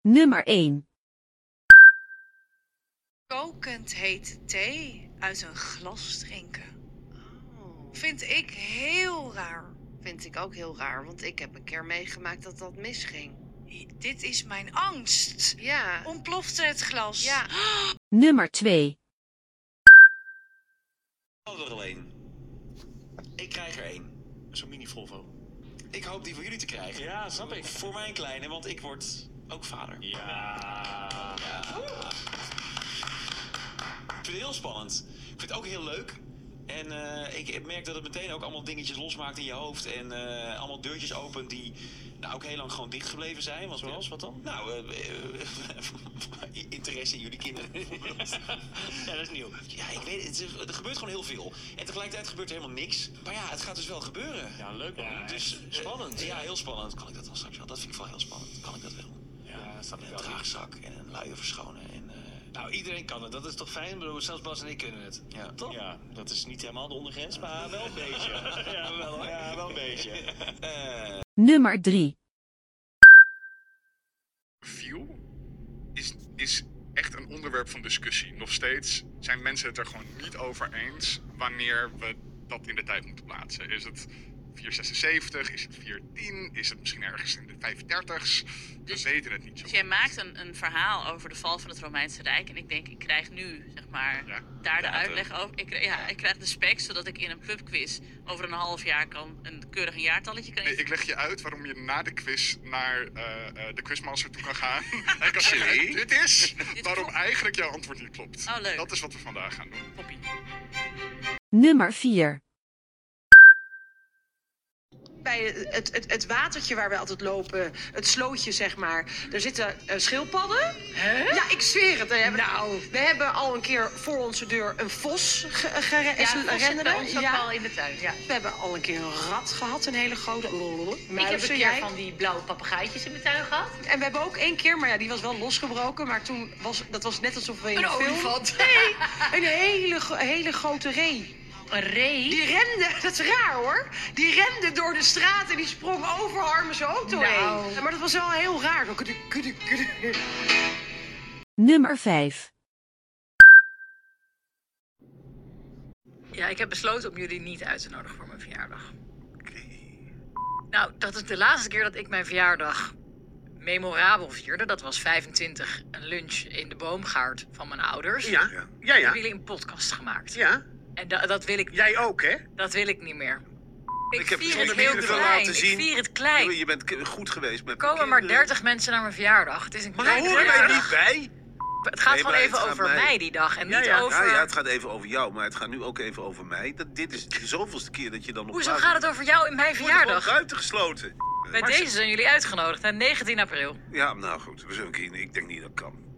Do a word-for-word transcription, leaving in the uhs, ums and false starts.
Nummer één. Kokend hete thee uit een glas drinken. Oh, Vind ik heel raar. vind ik ook heel raar, want ik heb een keer meegemaakt dat dat misging. Dit is mijn angst. Ja, Ontplofte het glas. ja. Nummer twee. er al één. Ik krijg er één. Zo'n mini Volvo. Ik hoop die voor jullie te krijgen. Ja, snap ik. Voor mijn kleine, want ik word ook vader. Ja. Ik vind het heel spannend. Ik vind het ook heel leuk. En uh, ik merk dat het meteen ook allemaal dingetjes losmaakt in je hoofd. En uh, allemaal deurtjes opent die nou, ook heel lang gewoon dicht gebleven zijn. Want, Zoals, wat dan? Nou, uh, uh, interesse in jullie kinderen. Ja, dat is nieuw. Ja, ik weet het. Er gebeurt gewoon heel veel. En tegelijkertijd gebeurt er helemaal niks. Maar ja, het gaat dus wel gebeuren. Ja, leuk man. Ja, Dus uh, spannend. Ja, heel spannend. Kan ik dat dan straks wel? Dat vind ik wel heel spannend. Kan ik dat wel? Ja, dat snap ik Een wel. draagzak en een luier verschonen. En, uh, Nou, iedereen kan het. Dat is toch fijn? Ik bedoel, zelfs Bas en ik kunnen het. Ja. Toch? Ja, dat is niet helemaal de ondergrens, maar wel een beetje. Ja, wel, ja, wel een beetje. uh, Nummer drie. View is, is echt een onderwerp van discussie. Nog steeds zijn mensen het er gewoon niet over eens wanneer we dat in de tijd moeten plaatsen. Is het vier zesenzeventig? Is het vier tien? Is het misschien ergens in de vijfendertig's? We Dus- weten het niet zo Dus jij goed. maakt een, een verhaal over de val van het Romeinse Rijk. En ik denk, ik krijg nu, zeg maar, Ja. daar de Datum. uitleg over. Ik, krijg- ja, ik krijg de specs, zodat ik in een pubquiz over een half jaar kan een keurig een jaartalletje kan Nee, invullen. ik leg je uit waarom je na de quiz naar uh, uh, de quizmaster toe kan gaan. Hij kan zeggen, dit is waarom klopt. eigenlijk jouw antwoord niet klopt. Oh, leuk. Dat is wat we vandaag gaan doen. Poppie. Nummer vier. Bij het, het, het watertje waar we altijd lopen, het slootje zeg maar, daar zitten uh, schildpadden. Ja, ik zweer het. We hebben, nou. we hebben al een keer voor onze deur een vos ge, gere, Ja, ge- Vos zit bij rennen. ons ook Ja. wel in de tuin, ja. We hebben al een keer een rat gehad, een hele grote. Ik heb Muizen, een keer jij? van die blauwe papegaaitjes in mijn tuin gehad. En we hebben ook één keer, maar ja, die was wel losgebroken. Maar toen was dat was net alsof we in Een een film... olifant. Nee, een hele, gro- hele grote ree. Een ree? Die rende, dat is raar hoor. Die rende door de straat en die sprong over Harmes auto Nou. heen. Maar dat was wel heel raar. Kudu, kudu, kudu. Nummer vijf. Ja, ik heb besloten om jullie niet uit te nodigen voor mijn verjaardag. Nou, dat is de laatste keer dat ik mijn verjaardag memorabel vierde. Dat was vijfentwintig, een lunch in de boomgaard van mijn ouders. Ja, ja, ja. Hebben jullie een podcast gemaakt. Ja, En da- dat, wil ik, jij ook, hè? dat wil ik niet meer. Ik, Ik heb vier zonder het heel microfoon klein. laten zien. Ik vier het klein. Je bent k- goed geweest met Er komen maar kinderen. dertig mensen naar mijn verjaardag. Het is een Maar kleine daar horen wij verjaardag. niet bij. Het gaat Nee, gewoon maar even het gaat over mij- mij die dag. En Ja, niet ja. over... Ja, ja, het gaat even over jou, maar het gaat nu ook even over mij. Dat, dit is de zoveelste keer dat je dan nog Hoezo praat. gaat het over jou in mijn We worden gewoon verjaardag? buiten gesloten. Bij Maar- deze zijn jullie uitgenodigd, hè? negentien april. Ja, nou goed. We zullen een keer, ik denk niet dat kan.